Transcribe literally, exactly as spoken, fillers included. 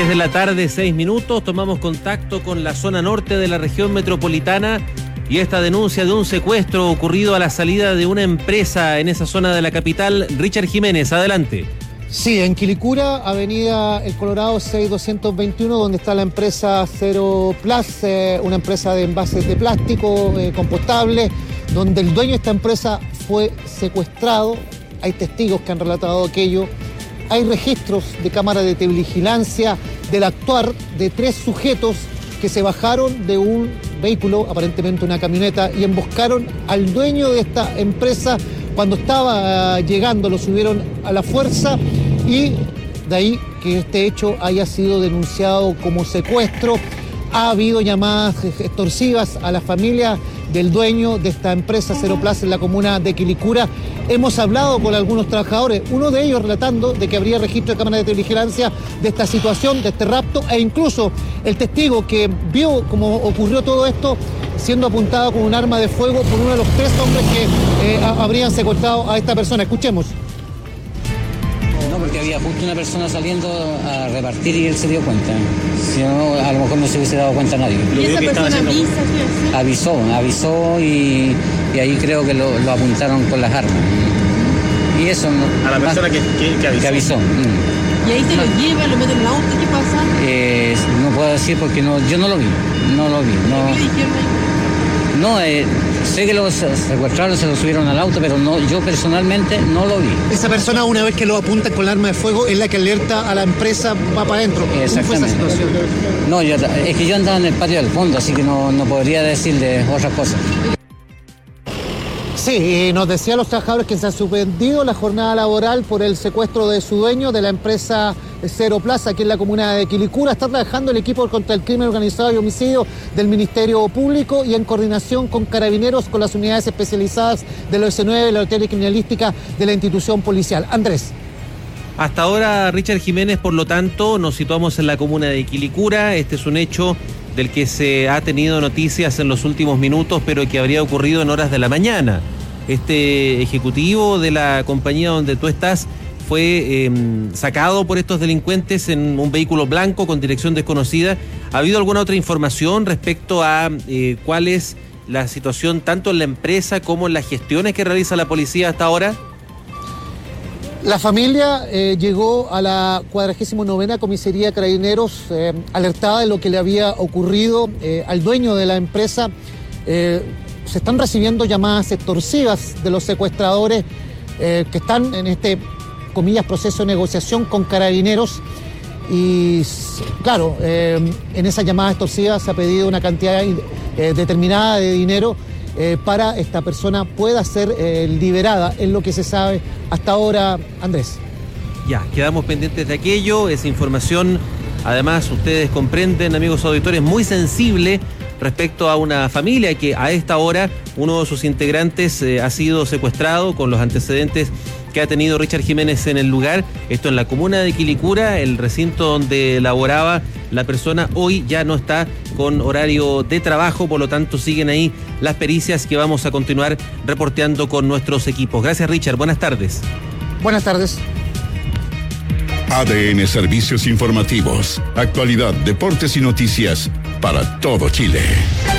tres de la tarde, seis minutos, tomamos contacto con la zona norte de la región metropolitana y esta denuncia de un secuestro ocurrido a la salida de una empresa en esa zona de la capital. Richard Jiménez, adelante. Sí, en Quilicura, avenida El Colorado seis mil doscientos veintiuno, donde está la empresa Zero Plus, eh, una empresa de envases de plástico eh, compostable, donde el dueño de esta empresa fue secuestrado. Hay testigos que han relatado aquello. Hay registros de cámaras de televigilancia del actuar de tres sujetos que se bajaron de un vehículo, aparentemente una camioneta, y emboscaron al dueño de esta empresa cuando estaba llegando. Lo subieron a la fuerza y de ahí que este hecho haya sido denunciado como secuestro. Ha habido llamadas extorsivas a la familia del dueño de esta empresa Zero Plus en la comuna de Quilicura. Hemos hablado con algunos trabajadores, uno de ellos relatando de que habría registro de cámaras de televigilancia de esta situación, de este rapto, e incluso el testigo que vio cómo ocurrió todo esto siendo apuntado con un arma de fuego por uno de los tres hombres que eh, habrían secuestrado a esta persona. Escuchemos. No, porque había justo una persona saliendo a repartir y él se dio cuenta. Si no, a lo mejor no se hubiese dado cuenta nadie. ¿Y esa persona avisa? Avisó, avisó y, y ahí creo que lo, lo apuntaron con las armas. Y eso no. A la persona que, que, que avisó. Que avisó. Mm. ¿Y ahí se lo lleva, lo mete en el auto? ¿Qué pasa? Eh, no puedo decir porque no, yo no lo vi. No lo vi. No, ¿Qué le dijeron ahí? no eh, sé que los secuestraron, se lo subieron al auto, pero no, yo personalmente no lo vi. Esa persona, una vez que lo apuntan con el arma de fuego, es la que alerta a la empresa, va para adentro. ¿Cómo fue esa situación? No, yo, es que yo andaba en el patio del fondo, así que no, no podría decirle otras cosas. Sí, nos decían los trabajadores que se ha suspendido la jornada laboral por el secuestro de su dueño de la empresa Zero Plus aquí en la comuna de Quilicura. Está trabajando el equipo contra el crimen organizado y homicidio del Ministerio Público y en coordinación con carabineros, con las unidades especializadas del O S nueve, la Unidad Criminalística de la institución policial. Andrés. Hasta ahora, Richard Jiménez, por lo tanto, nos situamos en la comuna de Quilicura. Este es un hecho del que se ha tenido noticias en los últimos minutos, pero que habría ocurrido en horas de la mañana. Este ejecutivo de la compañía donde tú estás fue eh, sacado por estos delincuentes en un vehículo blanco con dirección desconocida. ¿Ha habido alguna otra información respecto a eh, cuál es la situación tanto en la empresa como en las gestiones que realiza la policía hasta ahora? La familia eh, llegó a la cuadragésima novena comisaría de Carabineros eh, alertada de lo que le había ocurrido eh, al dueño de la empresa. Eh, se están recibiendo llamadas extorsivas de los secuestradores eh, que están en este, comillas, proceso de negociación con Carabineros. Y claro, eh, en esas llamadas extorsivas se ha pedido una cantidad eh, determinada de dinero eh, para esta persona pueda ser eh, liberada, es lo que se sabe hasta ahora, Andrés. Ya, quedamos pendientes de aquello, esa información, además ustedes comprenden, amigos auditores, muy sensible respecto a una familia que a esta hora uno de sus integrantes eh, ha sido secuestrado con los antecedentes que ha tenido Richard Jiménez en el lugar. Esto en la comuna de Quilicura, el recinto donde laboraba la persona hoy ya no está con horario de trabajo, por lo tanto siguen ahí las pericias que vamos a continuar reporteando con nuestros equipos. Gracias, Richard, buenas tardes. Buenas tardes. A D N Servicios Informativos, actualidad, deportes y noticias para todo Chile.